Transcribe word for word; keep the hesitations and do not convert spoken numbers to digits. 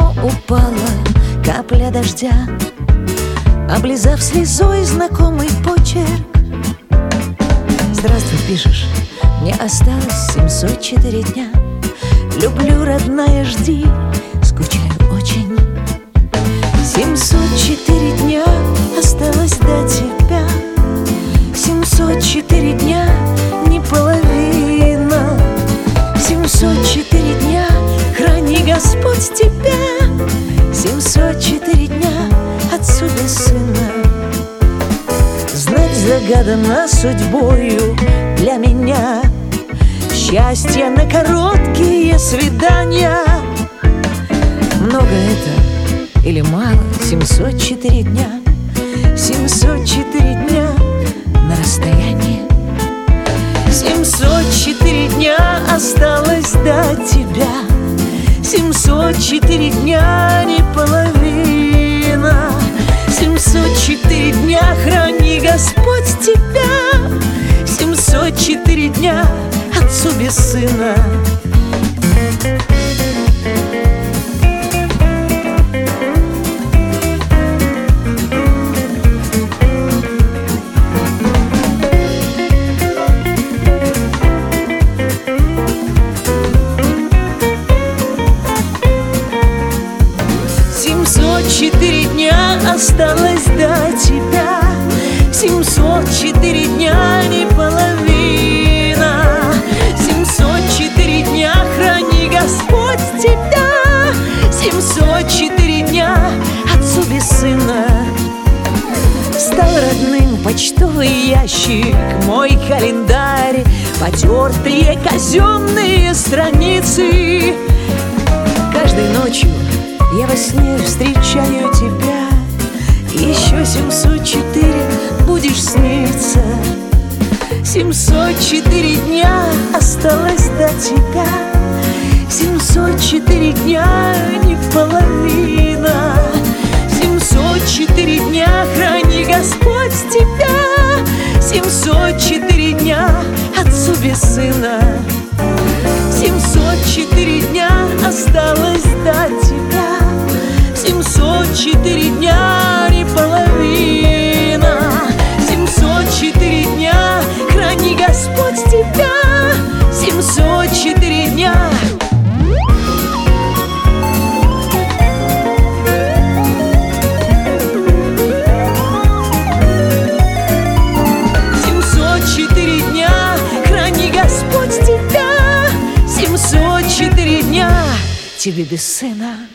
окно упала капля дождя, облизав слезой знакомый почерк. Здравствуй, пишешь, мне осталось семьсот четыре дня. Люблю, родная, жди, скучаю очень. Семьсот четыре дня осталось до тебя. Семьсот четыре дня, не половина. Семьсот четыре дня, храни Господь тебя. Семьсот четыре дня, отцу без сына. Знать загадано судьбою для меня счастье на короткие свидания. Много это или мало? Семьсот четыре дня. Семьсот четыре дня на расстоянии. Семьсот четыре дня осталось до тебя. Семьсот четыре дня, не половина. Семьсот четыре дня, храни Господь тебя. Семьсот четыре дня, отцу без сына. Семьсот четыре дня осталось до тебя. Семьсот четыре дня, не половина. Семьсот четыре дня, храни Господь тебя. Семьсот четыре дня, отцу без сына. Стал родным почтовый ящик, мой календарь, потертые казенные страницы. Каждой ночью я во сне встречаю тебя. Еще семьсот четыре будешь сниться. Семьсот четыре дня осталось до тебя. Семьсот четыре дня, не половина. Семьсот четыре дня, храни Господь тебя. Семьсот четыре дня, отцу без сына. Семьсот четыре дня осталось до тебя. Семьсот четыре дня, не половина. Семьсот четыре дня, храни Господь тебя. Семьсот четыре дня. Семьсот четыре дня, храни Господь тебя. Семьсот четыре дня, тебе без сына.